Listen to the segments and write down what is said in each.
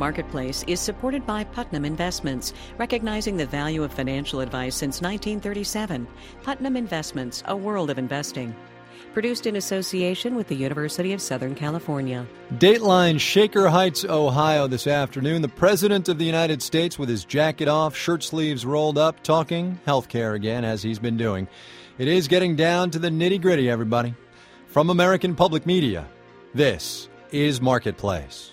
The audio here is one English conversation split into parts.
Marketplace is supported by Putnam Investments, recognizing the value of financial advice since 1937. Putnam Investments, a world of investing. Produced in association with the University of Southern California. Dateline, Shaker Heights, Ohio this afternoon. The President of the United States with his jacket off, shirt sleeves rolled up, talking healthcare again, as he's been doing. It is getting down to the nitty-gritty, everybody. From American Public Media, this is Marketplace.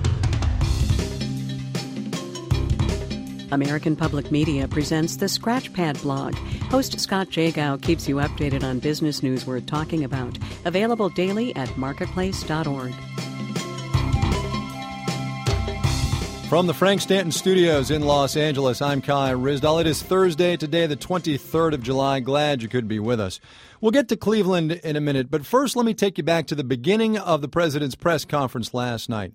American Public Media presents the Scratchpad blog. Host Scott Jagow keeps you updated on business news worth talking about. Available daily at marketplace.org. From the Frank Stanton Studios in Los Angeles, I'm Kai Ryssdal. It is Thursday today, the 23rd of July. Glad you could be with us. We'll get to Cleveland in a minute, but first let me take you back to the beginning of the President's press conference last night.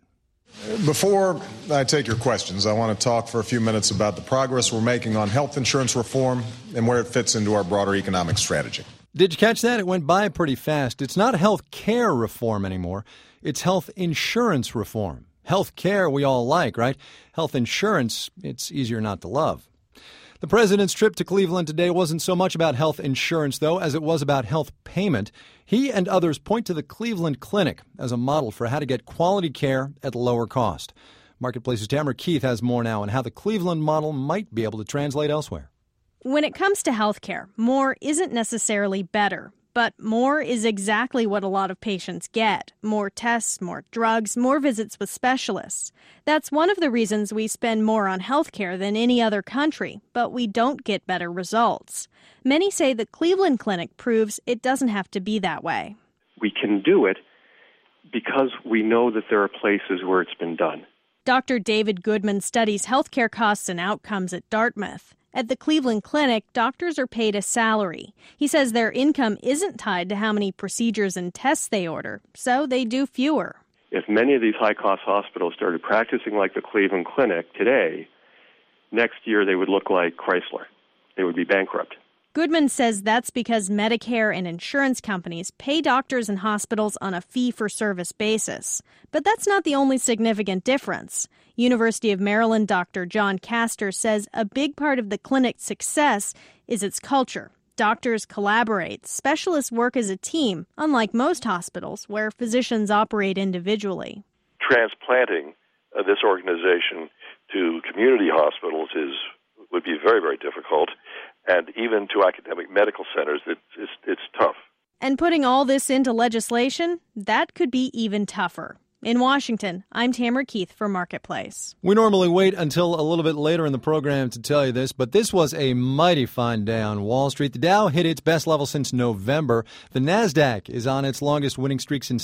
Before I take your questions, I want to talk for a few minutes about the progress we're making on health insurance reform and where it fits into our broader economic strategy. Did you catch that? It went by pretty fast. It's not health care reform anymore. It's health insurance reform. Health care we all like, right? Health insurance, it's easier not to love. The President's trip to Cleveland today wasn't so much about health insurance, though, as it was about health payment. He and others point to the Cleveland Clinic as a model for how to get quality care at lower cost. Marketplace's Tamara Keith has more now on how the Cleveland model might be able to translate elsewhere. When it comes to health care, more isn't necessarily better. But more is exactly what a lot of patients get. More tests, more drugs, more visits with specialists. That's one of the reasons we spend more on health care than any other country, but we don't get better results. Many say the Cleveland Clinic proves it doesn't have to be that way. We can do it because we know that there are places where it's been done. Dr. David Goodman studies healthcare costs and outcomes at Dartmouth. At the Cleveland Clinic, doctors are paid a salary. He says their income isn't tied to how many procedures and tests they order, so they do fewer. If many of these high-cost hospitals started practicing like the Cleveland Clinic today, next year they would look like Chrysler. They would be bankrupt. Goodman says that's because Medicare and insurance companies pay doctors and hospitals on a fee-for-service basis. But that's not the only significant difference. University of Maryland Dr. John Castor says a big part of the clinic's success is its culture. Doctors collaborate. Specialists work as a team, unlike most hospitals where physicians operate individually. Transplanting this organization to community hospitals would be very, very difficult. And even to academic medical centers, it's tough. And putting all this into legislation, that could be even tougher. In Washington, I'm Tamara Keith for Marketplace. We normally wait until a little bit later in the program to tell you this, but this was a mighty fine day on Wall Street. The Dow hit its best level since November. The Nasdaq is on its longest winning streak since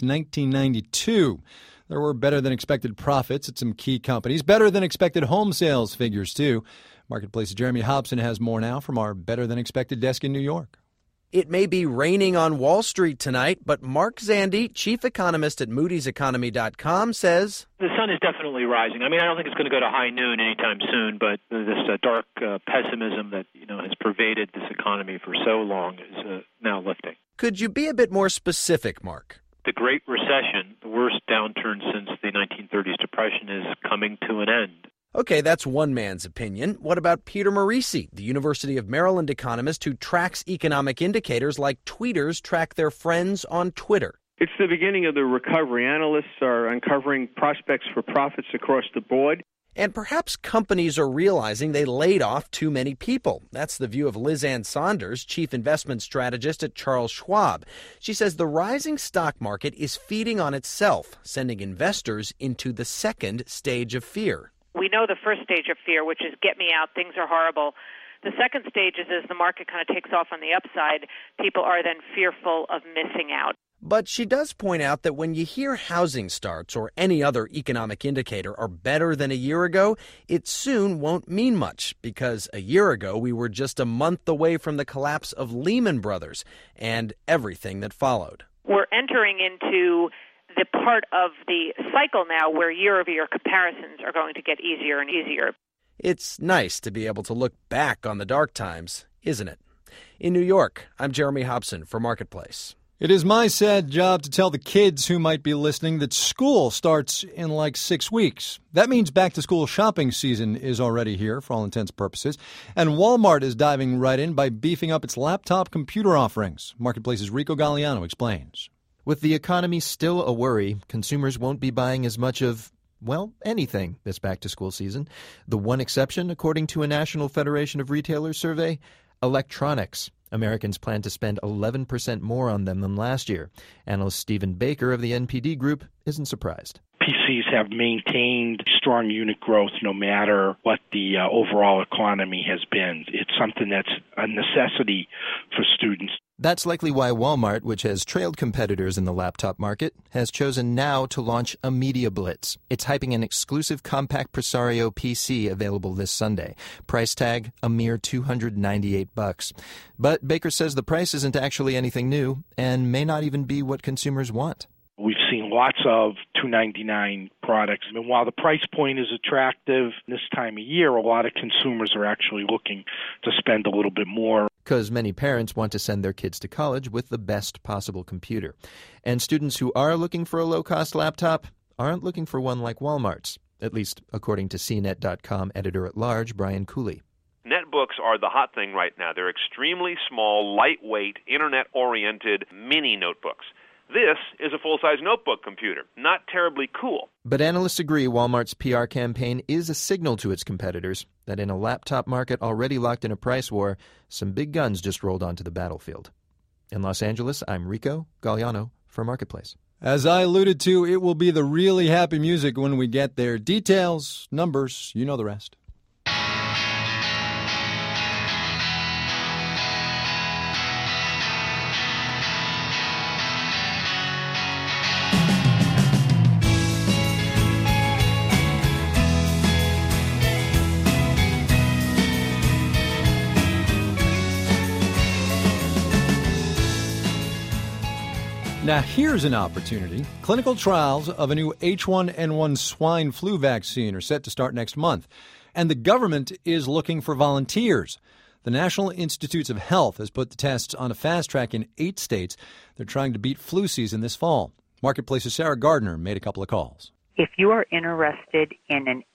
1992. There were better-than-expected profits at some key companies, better-than-expected home sales figures, too. Marketplace's Jeremy Hobson has more now from our better-than-expected desk in New York. It may be raining on Wall Street tonight, but Mark Zandi, chief economist at Moody'sEconomy.com, says the sun is definitely rising. I don't think it's going to go to high noon anytime soon, but this dark pessimism that has pervaded this economy for so long is now lifting. Could you be a bit more specific, Mark? The Great Recession, the worst downturn since the 1930s depression, is coming to an end. Okay, that's one man's opinion. What about Peter Morici, the University of Maryland economist who tracks economic indicators like tweeters track their friends on Twitter? It's the beginning of the recovery. Analysts are uncovering prospects for profits across the board. And perhaps companies are realizing they laid off too many people. That's the view of Liz Ann Saunders, chief investment strategist at Charles Schwab. She says the rising stock market is feeding on itself, sending investors into the second stage of fear. We know the first stage of fear, which is get me out, things are horrible. The second stage is as the market kind of takes off on the upside, people are then fearful of missing out. But she does point out that when you hear housing starts or any other economic indicator are better than a year ago, it soon won't mean much because a year ago we were just a month away from the collapse of Lehman Brothers and everything that followed. We're entering into the part of the cycle now where year-over-year comparisons are going to get easier and easier. It's nice to be able to look back on the dark times, isn't it? In New York, I'm Jeremy Hobson for Marketplace. It is my sad job to tell the kids who might be listening that school starts in like 6 weeks. That means back-to-school shopping season is already here for all intents and purposes. And Walmart is diving right in by beefing up its laptop computer offerings. Marketplace's Rico Galliano explains. With the economy still a worry, consumers won't be buying as much of, well, anything this back-to-school season. The one exception, according to a National Federation of Retailers survey, electronics. Americans plan to spend 11% more on them than last year. Analyst Stephen Baker of the NPD Group isn't surprised. PCs have maintained strong unit growth no matter what the overall economy has been. It's something that's a necessity for students. That's likely why Walmart, which has trailed competitors in the laptop market, has chosen now to launch a media blitz. It's hyping an exclusive compact Presario PC available this Sunday. Price tag, a mere $298. But Baker says the price isn't actually anything new and may not even be what consumers want. We've seen lots of $299 products. And while the price point is attractive this time of year, a lot of consumers are actually looking to spend a little bit more. Because many parents want to send their kids to college with the best possible computer. And students who are looking for a low-cost laptop aren't looking for one like Walmart's, at least according to CNET.com editor-at-large Brian Cooley. Netbooks are the hot thing right now. They're extremely small, lightweight, internet-oriented mini notebooks. This is a full-size notebook computer. Not terribly cool. But analysts agree Walmart's PR campaign is a signal to its competitors that in a laptop market already locked in a price war, some big guns just rolled onto the battlefield. In Los Angeles, I'm Rico Galliano for Marketplace. As I alluded to, it will be the really happy music when we get there. Details, numbers, you know the rest. Now, here's an opportunity. Clinical trials of a new H1N1 swine flu vaccine are set to start next month, and the government is looking for volunteers. The National Institutes of Health has put the tests on a fast track in 8 states. They're trying to beat flu season this fall. Marketplace's Sarah Gardner made a couple of calls. If you are interested in an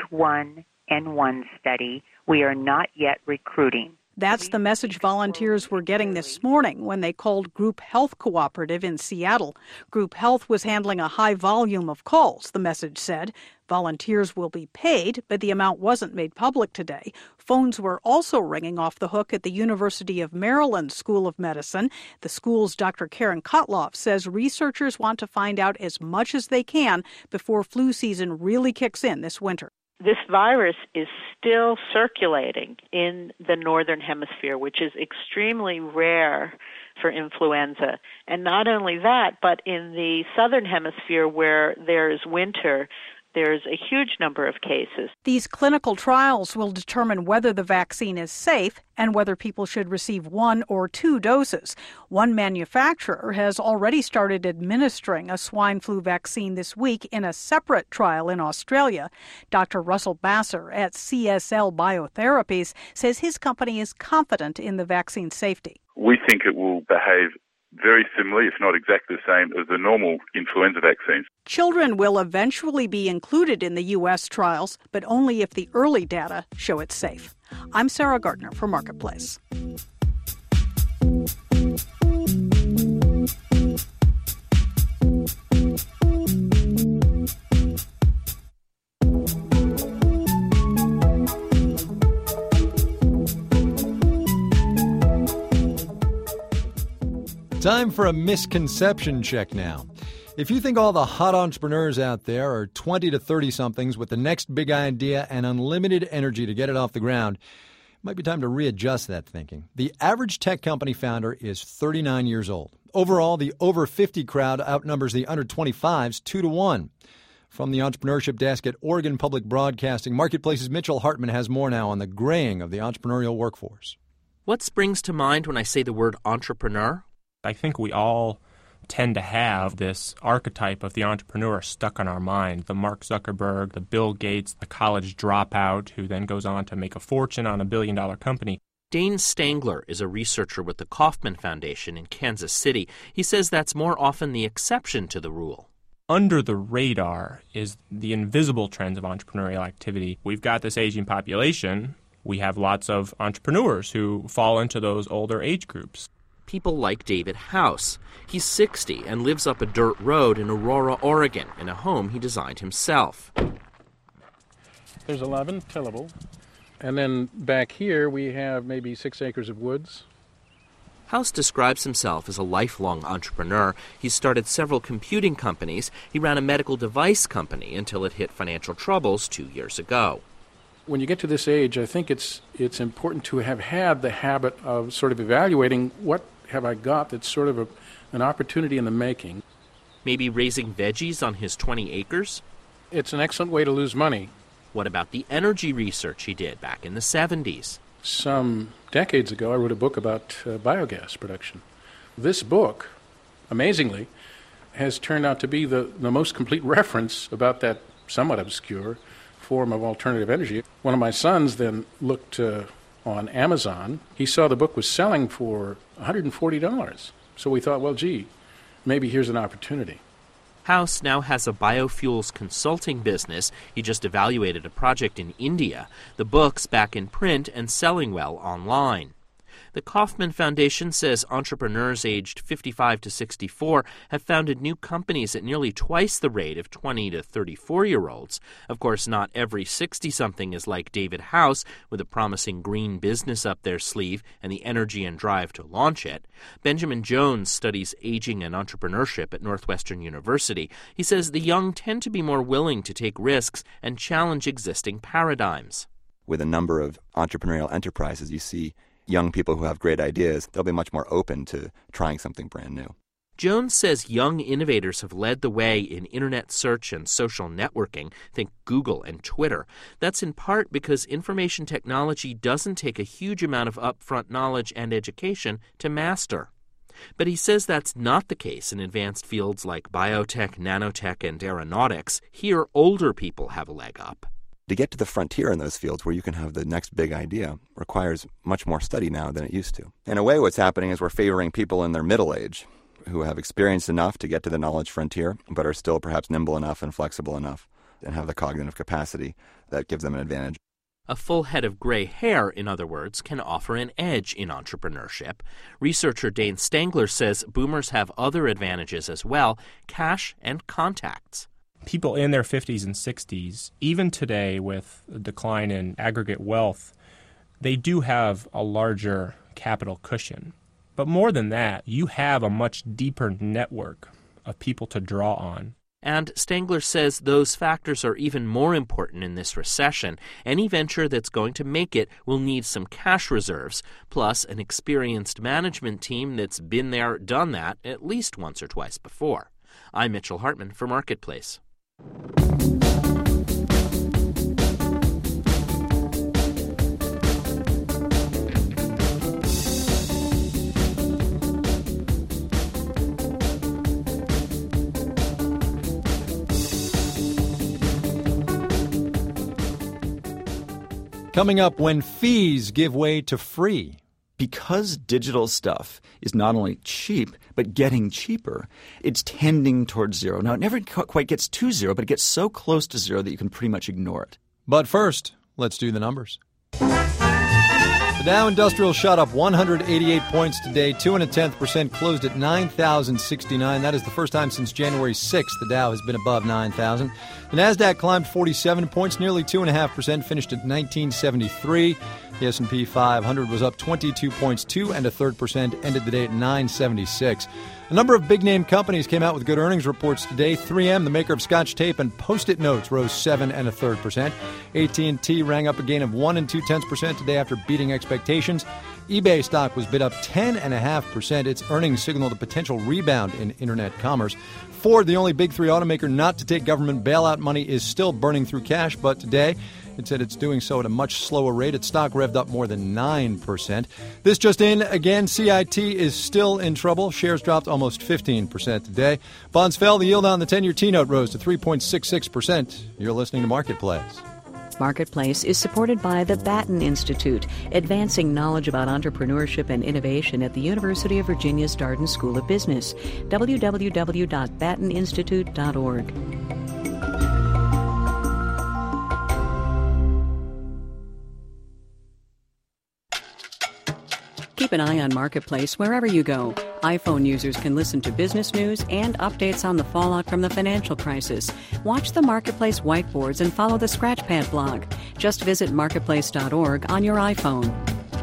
H1N1 study, we are not yet recruiting. That's the message volunteers were getting this morning when they called Group Health Cooperative in Seattle. Group Health was handling a high volume of calls, the message said. Volunteers will be paid, but the amount wasn't made public today. Phones were also ringing off the hook at the University of Maryland School of Medicine. The school's Dr. Karen Kotloff says researchers want to find out as much as they can before flu season really kicks in this winter. This virus is still circulating in the northern hemisphere, which is extremely rare for influenza. And not only that, but in the southern hemisphere where there's winter, there's a huge number of cases. These clinical trials will determine whether the vaccine is safe and whether people should receive 1 or 2 doses. One manufacturer has already started administering a swine flu vaccine this week in a separate trial in Australia. Dr. Russell Basser at CSL Biotherapies says his company is confident in the vaccine's safety. We think it will behave very similarly, if not exactly the same, as the normal influenza vaccines. Children will eventually be included in the U.S. trials, but only if the early data show it's safe. I'm Sarah Gardner for Marketplace. Time for a misconception check now. If you think all the hot entrepreneurs out there are 20 to 30-somethings with the next big idea and unlimited energy to get it off the ground, it might be time to readjust that thinking. The average tech company founder is 39 years old. Overall, the over 50 crowd outnumbers the under 25s 2-1. From the entrepreneurship desk at Oregon Public Broadcasting, Marketplace's Mitchell Hartman has more now on the graying of the entrepreneurial workforce. What springs to mind when I say the word entrepreneur? I think we all tend to have this archetype of the entrepreneur stuck on our mind. The Mark Zuckerberg, the Bill Gates, the college dropout who then goes on to make a fortune on a billion-dollar company. Dane Stangler is a researcher with the Kauffman Foundation in Kansas City. He says that's more often the exception to the rule. Under the radar is the invisible trends of entrepreneurial activity. We've got this aging population. We have lots of entrepreneurs who fall into those older age groups. People like David House. He's 60 and lives up a dirt road in Aurora, Oregon, in a home he designed himself. There's 11 tillable. And then back here we have maybe 6 acres of woods. House describes himself as a lifelong entrepreneur. He's started several computing companies. He ran a medical device company until it hit financial troubles 2 years ago. When you get to this age, I think it's important to have had the habit of sort of evaluating what have I got that's sort of an opportunity in the making. Maybe raising veggies on his 20 acres? It's an excellent way to lose money. What about the energy research he did back in the 70s? Some decades ago, I wrote a book about biogas production. This book, amazingly, has turned out to be the most complete reference about that somewhat obscure form of alternative energy. One of my sons then looked on Amazon. He saw the book was selling for $140. So we thought, well, gee, maybe here's an opportunity. House now has a biofuels consulting business. He just evaluated a project in India. The book's back in print and selling well online. The Kauffman Foundation says entrepreneurs aged 55 to 64 have founded new companies at nearly twice the rate of 20 to 34-year-olds. Of course, not every 60-something is like David House, with a promising green business up their sleeve and the energy and drive to launch it. Benjamin Jones studies aging and entrepreneurship at Northwestern University. He says the young tend to be more willing to take risks and challenge existing paradigms. With a number of entrepreneurial enterprises, you see young people who have great ideas, they'll be much more open to trying something brand new. Jones says young innovators have led the way in internet search and social networking, think Google and Twitter. That's in part because information technology doesn't take a huge amount of upfront knowledge and education to master. But he says that's not the case in advanced fields like biotech, nanotech, and aeronautics. Here, older people have a leg up. To get to the frontier in those fields where you can have the next big idea requires much more study now than it used to. In a way, what's happening is we're favoring people in their middle age who have experienced enough to get to the knowledge frontier, but are still perhaps nimble enough and flexible enough and have the cognitive capacity that gives them an advantage. A full head of gray hair, in other words, can offer an edge in entrepreneurship. Researcher Dane Stangler says boomers have other advantages as well, cash and contacts. People in their 50s and 60s, even today with a decline in aggregate wealth, they do have a larger capital cushion. But more than that, you have a much deeper network of people to draw on. And Stangler says those factors are even more important in this recession. Any venture that's going to make it will need some cash reserves, plus an experienced management team that's been there, done that at least once or twice before. I'm Mitchell Hartman for Marketplace. Coming up, when fees give way to free. Because digital stuff is not only cheap, but getting cheaper, it's tending towards zero. Now, it never quite gets to zero, but it gets so close to zero that you can pretty much ignore it. But first, let's do the numbers. The Dow Industrial shot up 188 points today, 2.1%, closed at 9,069. That is the first time since January 6th the Dow has been above 9,000. The Nasdaq climbed 47 points, nearly 2.5%, finished at 1973. The S&P 500 was up 22 points, 2.3%, ended the day at 976. A number of big-name companies came out with good earnings reports today. 3M, the maker of Scotch tape and Post-it notes, rose 7.3%. AT&T rang up a gain of 1.2% today after beating expectations. eBay stock was bid up 10.5%. Its earnings signaled a potential rebound in internet commerce. Ford, the only big three automaker not to take government bailout money, is still burning through cash, but today it said it's doing so at a much slower rate. Its stock revved up more than 9%. This just in, again, CIT is still in trouble. Shares dropped almost 15% today. Bonds fell. The yield on the 10-year T-note rose to 3.66%. You're listening to Marketplace. Marketplace is supported by the Batten Institute, advancing knowledge about entrepreneurship and innovation at the University of Virginia's Darden School of Business. www.batteninstitute.org. Keep an eye on Marketplace wherever you go. iPhone users can listen to business news and updates on the fallout from the financial crisis. Watch the Marketplace whiteboards and follow the Scratchpad blog. Just visit marketplace.org on your iPhone.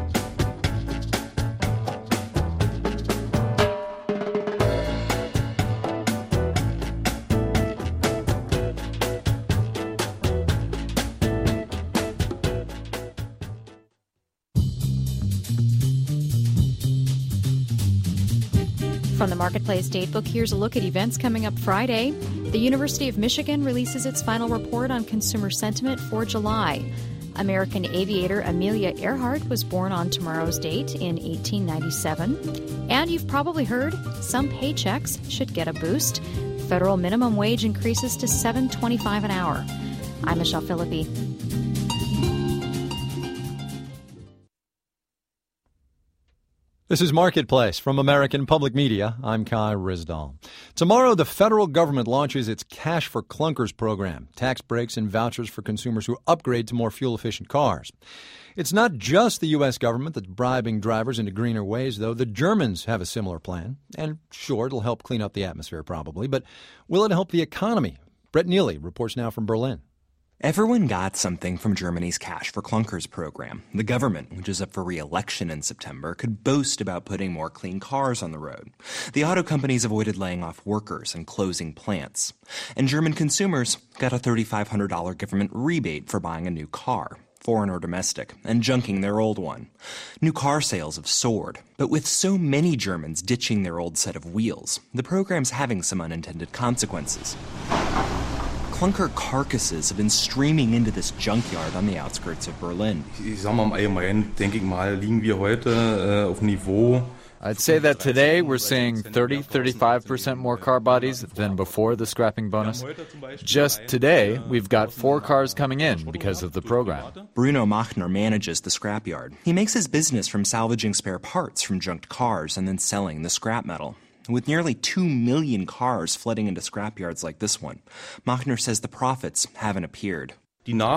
From the Marketplace Datebook, here's a look at events coming up Friday. The University of Michigan releases its final report on consumer sentiment for July. American aviator Amelia Earhart was born on tomorrow's date in 1897. And you've probably heard some paychecks should get a boost. Federal minimum wage increases to $7.25 an hour. I'm Michelle Philippi. This is Marketplace from American Public Media. I'm Kai Risdall. Tomorrow, the federal government launches its Cash for Clunkers program, tax breaks and vouchers for consumers who upgrade to more fuel-efficient cars. It's not just the U.S. government that's bribing drivers into greener ways, though. The Germans have a similar plan. And sure, it'll help clean up the atmosphere probably, but will it help the economy? Brett Neely reports now from Berlin. Everyone got something from Germany's Cash for Clunkers program. The government, which is up for re-election in September, could boast about putting more clean cars on the road. The auto companies avoided laying off workers and closing plants. And German consumers got a $3,500 government rebate for buying a new car, foreign or domestic, and junking their old one. New car sales have soared, but with so many Germans ditching their old set of wheels, the program's having some unintended consequences. Clunker carcasses have been streaming into this junkyard on the outskirts of Berlin. I'd say that today we're seeing 30-35% more car bodies than before the scrapping bonus. Just today, we've got 4 cars coming in because of the program. Bruno Machner manages the scrapyard. He makes his business from salvaging spare parts from junked cars and then selling the scrap metal. With nearly 2 million cars flooding into scrapyards like this one, Machner says the profits haven't appeared. The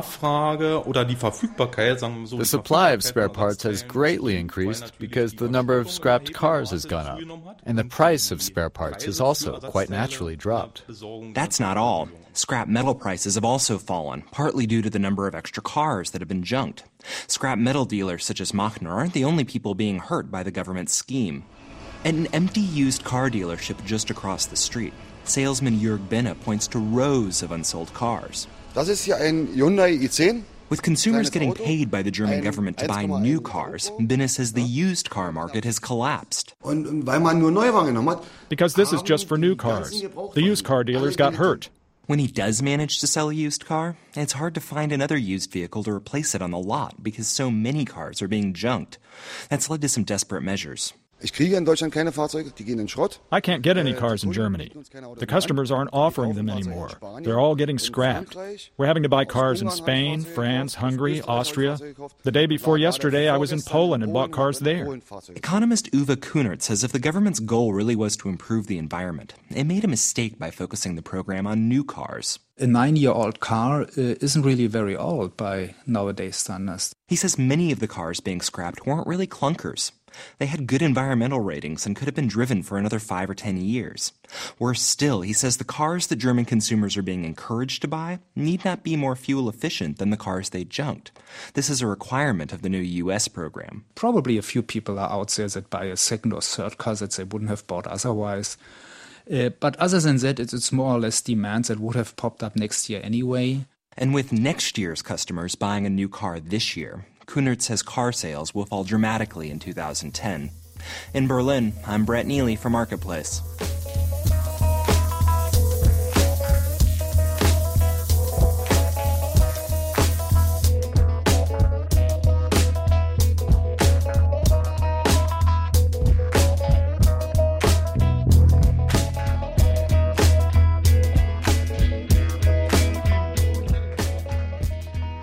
supply of spare parts has greatly increased because the number of scrapped cars has gone up. And the price of spare parts has also quite naturally dropped. That's not all. Scrap metal prices have also fallen, partly due to the number of extra cars that have been junked. Scrap metal dealers such as Machner aren't the only people being hurt by the government's scheme. At an empty used car dealership just across the street, salesman Jörg Binne points to rows of unsold cars. Das ist hier ein Hyundai i10. With consumers getting paid by the German government to buy new cars, Binne says the used car market has collapsed. Because this is just for new cars. The used car dealers got hurt. When he does manage to sell a used car, it's hard to find another used vehicle to replace it on the lot because so many cars are being junked. That's led to some desperate measures. Ich kriege in Deutschland keine Fahrzeuge, die gehen in Schrott. I can't get any cars in Germany. The customers aren't offering them anymore. They're all getting scrapped. We're having to buy cars in Spain, France, Hungary, Austria. The day before yesterday, I was in Poland and bought cars there. Economist Uwe Kunert says if the government's goal really was to improve the environment, it made a mistake by focusing the program on new cars. A 9-year-old car isn't really very old by nowadays standards. He says many of the cars being scrapped weren't really clunkers. They had good environmental ratings and could have been driven for another 5 or 10 years. Worse still, he says the cars that German consumers are being encouraged to buy need not be more fuel efficient than the cars they junked. This is a requirement of the new U.S. program. Probably a few people are out there that buy a second or third car that they wouldn't have bought otherwise. But other than that, it's more or less demand that would have popped up next year anyway. And with next year's customers buying a new car this year, Kunert says car sales will fall dramatically in 2010. In Berlin, I'm Brett Neely for Marketplace.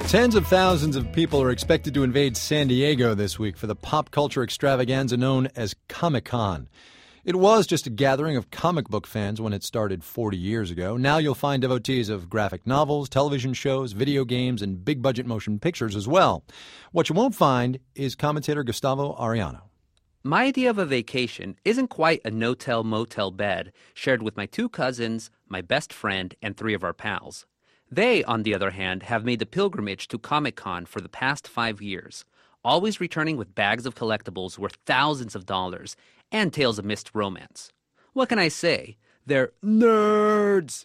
Tens of thousands of people are expected to invade San Diego this week for the pop culture extravaganza known as Comic-Con. It was just a gathering of comic book fans when it started 40 years ago. Now you'll find devotees of graphic novels, television shows, video games, and big-budget motion pictures as well. What you won't find is commentator Gustavo Arellano. My idea of a vacation isn't quite a no-tell-motel bed shared with my 2 cousins, my best friend, and 3 of our pals. They, on the other hand, have made the pilgrimage to Comic-Con for the past 5 years, always returning with bags of collectibles worth thousands of dollars and tales of missed romance. What can I say? They're nerds!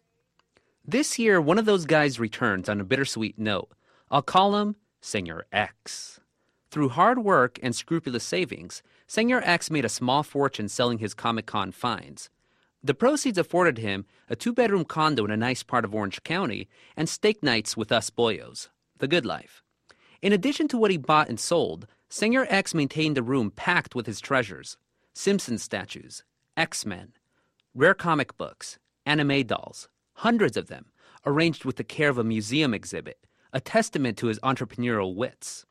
This year, one of those guys returns on a bittersweet note. I'll call him Senor X. Through hard work and scrupulous savings, Senor X made a small fortune selling his Comic-Con finds. The proceeds afforded him a 2-bedroom condo in a nice part of Orange County and steak nights with us boyos. The good life. In addition to what he bought and sold, Senor X maintained a room packed with his treasures. Simpsons statues, X-Men, rare comic books, anime dolls, hundreds of them, arranged with the care of a museum exhibit, a testament to his entrepreneurial wits.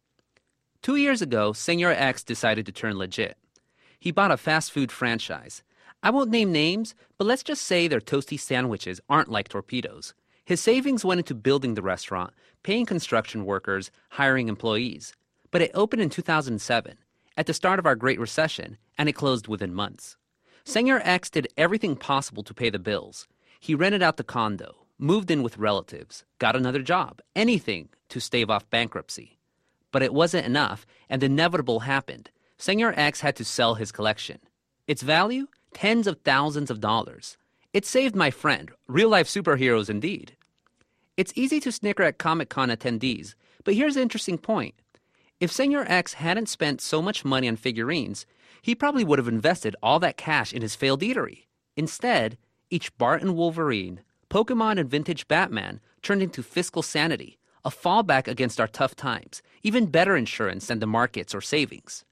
2 years ago, Senor X decided to turn legit. He bought a fast food franchise. I won't name names, but let's just say their toasty sandwiches aren't like torpedoes. His savings went into building the restaurant, paying construction workers, hiring employees. But it opened in 2007, at the start of our Great Recession, and it closed within months. Senor X did everything possible to pay the bills. He rented out the condo, moved in with relatives, got another job, anything to stave off bankruptcy. But it wasn't enough, and the inevitable happened. Senor X had to sell his collection. Its value? Tens of thousands of dollars. It saved my friend, real-life superheroes indeed. It's easy to snicker at Comic-Con attendees, but here's the interesting point. If Senor X hadn't spent so much money on figurines, he probably would have invested all that cash in his failed eatery. Instead, each Bart and Wolverine, Pokemon and vintage Batman turned into fiscal sanity, a fallback against our tough times, even better insurance than the markets or savings.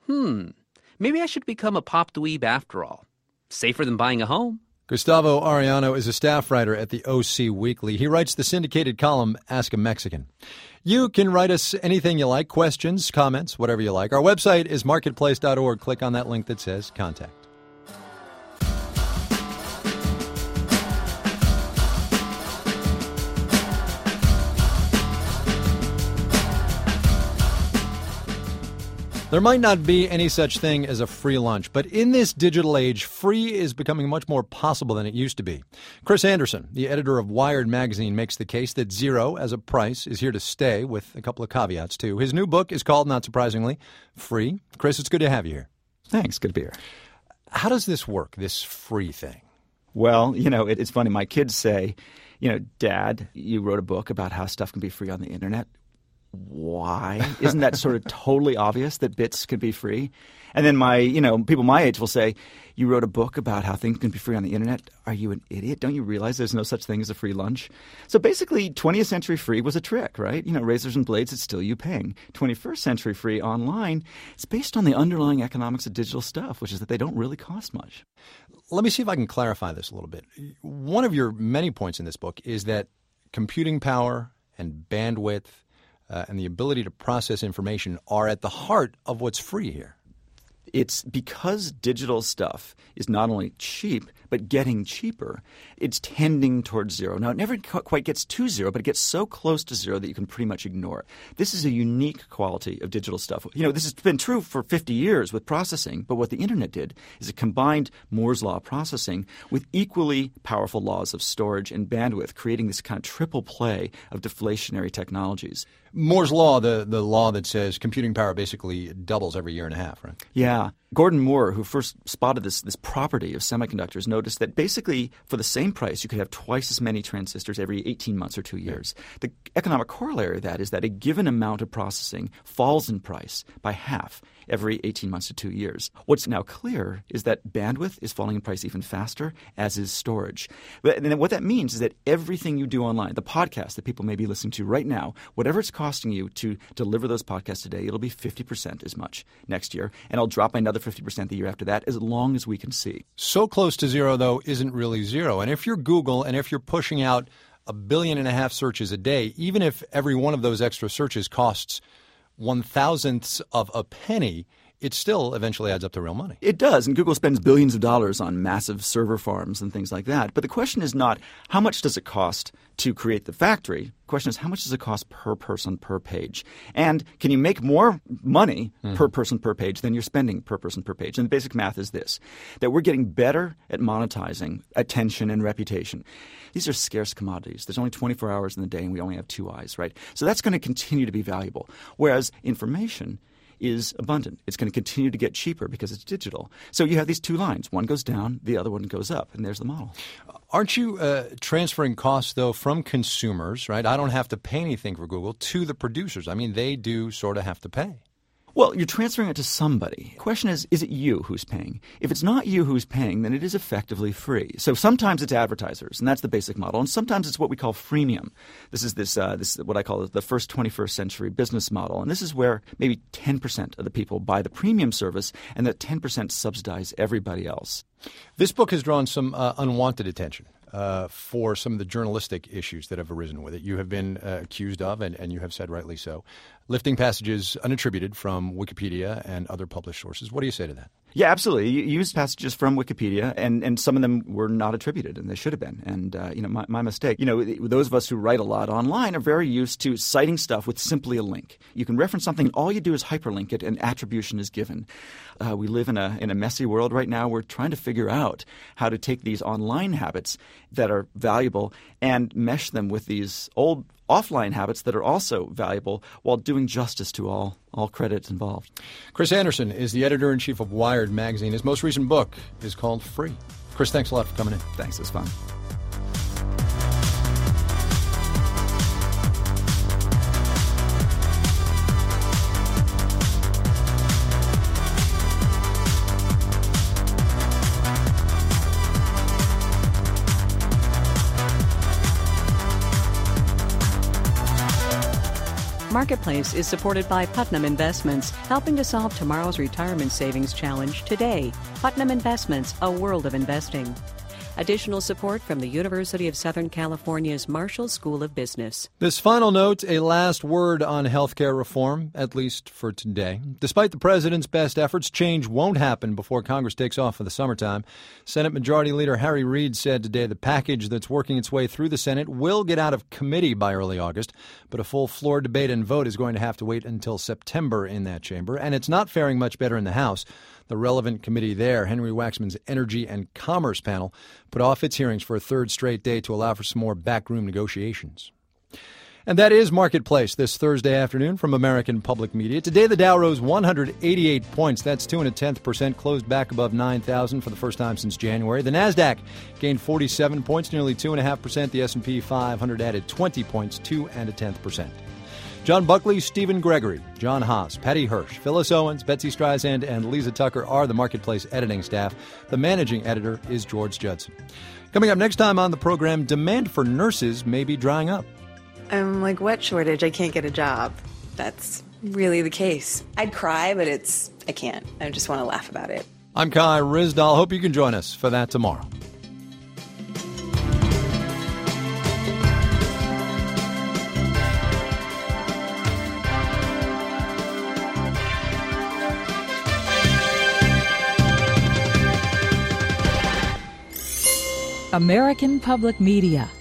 Maybe I should become a pop dweeb after all. Safer than buying a home. Gustavo Arellano is a staff writer at the OC Weekly. He writes the syndicated column, Ask a Mexican. You can write us anything you like, questions, comments, whatever you like. Our website is marketplace.org. Click on that link that says Contact. There might not be any such thing as a free lunch, but in this digital age, free is becoming much more possible than it used to be. Chris Anderson, the editor of Wired magazine, makes the case that zero as a price is here to stay, with a couple of caveats, too. His new book is called, not surprisingly, Free. Chris, it's good to have you here. Thanks. Good to be here. How does this work, this free thing? Well, it's funny. My kids say, Dad, you wrote a book about how stuff can be free on the internet. Why? Isn't that sort of totally obvious that bits could be free? And then people my age will say, you wrote a book about how things can be free on the internet. Are you an idiot? Don't you realize there's no such thing as a free lunch? So basically, 20th century free was a trick, right? Razors and blades, it's still you paying. 21st century free online, it's based on the underlying economics of digital stuff, which is that they don't really cost much. Let me see if I can clarify this a little bit. One of your many points in this book is that computing power and bandwidth and the ability to process information are at the heart of what's free here. It's because digital stuff is not only cheap, but getting cheaper. It's tending towards zero. Now, it never quite gets to zero, but it gets so close to zero that you can pretty much ignore it. This is a unique quality of digital stuff. This has been true for 50 years with processing, but what the internet did is it combined Moore's law processing with equally powerful laws of storage and bandwidth, creating this kind of triple play of deflationary technologies. Moore's law, the law that says computing power basically doubles every year and a half, right? Yeah. Gordon Moore, who first spotted this property of semiconductors, noticed that basically for the same price you could have twice as many transistors every 18 months or 2 years. The economic corollary of that is that a given amount of processing falls in price by half every 18 months to 2 years. What's now clear is that bandwidth is falling in price even faster, as is storage. And what that means is that everything you do online, the podcast that people may be listening to right now, whatever it's costing you to deliver those podcasts today, it'll be 50% as much next year. And I'll drop by another 50% the year after that, as long as we can see. So close to zero, though, isn't really zero. And if you're Google and if you're pushing out 1.5 billion searches a day, even if every one of those extra searches costs 1/1,000th of a penny, it still eventually adds up to real money. It does, and Google spends billions of dollars on massive server farms and things like that. But the question is not how much does it cost to create the factory. The question is how much does it cost per person per page? And can you make more money per person per page than you're spending per person per page? And the basic math is this, that we're getting better at monetizing attention and reputation. These are scarce commodities. There's only 24 hours in the day and we only have 2 eyes, right? So that's going to continue to be valuable. Whereas information is abundant. It's going to continue to get cheaper because it's digital. So you have these two lines. One goes down, the other one goes up, and there's the model. Aren't you transferring costs, though, from consumers, right? I don't have to pay anything for Google, to the producers. I mean, they do sort of have to pay. Well, you're transferring it to somebody. The question is it you who's paying? If it's not you who's paying, then it is effectively free. So sometimes it's advertisers, and that's the basic model, and sometimes it's what we call freemium. This is what I call the first 21st century business model, and this is where maybe 10% of the people buy the premium service, and that 10% subsidize everybody else. This book has drawn some unwanted attention for some of the journalistic issues that have arisen with it. You have been accused of, and you have said rightly so, lifting passages unattributed from Wikipedia and other published sources. What do you say to that? Yeah, absolutely. You used passages from Wikipedia, and some of them were not attributed, and they should have been. And, my mistake. Those of us who write a lot online are very used to citing stuff with simply a link. You can reference something, and all you do is hyperlink it, and attribution is given. We live in a messy world right now. We're trying to figure out how to take these online habits that are valuable and mesh them with these old offline habits that are also valuable while doing justice to all credits involved. Chris Anderson is the editor-in-chief of Wired magazine. His most recent book is called Free. Chris, thanks a lot for coming in. Thanks. It was fun. Marketplace is supported by Putnam Investments, helping to solve tomorrow's retirement savings challenge today. Putnam Investments, a world of investing. Additional support from the University of Southern California's Marshall School of Business. This final note, a last word on healthcare reform, at least for today. Despite the president's best efforts, change won't happen before Congress takes off for the summertime. Senate Majority Leader Harry Reid said today the package that's working its way through the Senate will get out of committee by early August, but a full floor debate and vote is going to have to wait until September in that chamber, and it's not faring much better in the House. The relevant committee there, Henry Waxman's Energy and Commerce panel, put off its hearings for a third straight day to allow for some more backroom negotiations. And that is Marketplace this Thursday afternoon from American Public Media. Today, the Dow rose 188 points. That's 2.1%, closed back above 9,000 for the first time since January. The Nasdaq gained 47 points, nearly 2.5%. The S&P 500 added 20 points, 2.1%. John Buckley, Stephen Gregory, John Haas, Patty Hirsch, Phyllis Owens, Betsy Streisand, and Lisa Tucker are the Marketplace editing staff. The managing editor is George Judson. Coming up next time on the program, demand for nurses may be drying up. I'm like, what shortage? I can't get a job. That's really the case. I'd cry, but I can't. I just want to laugh about it. I'm Kai Ryssdal. Hope you can join us for that tomorrow. American Public Media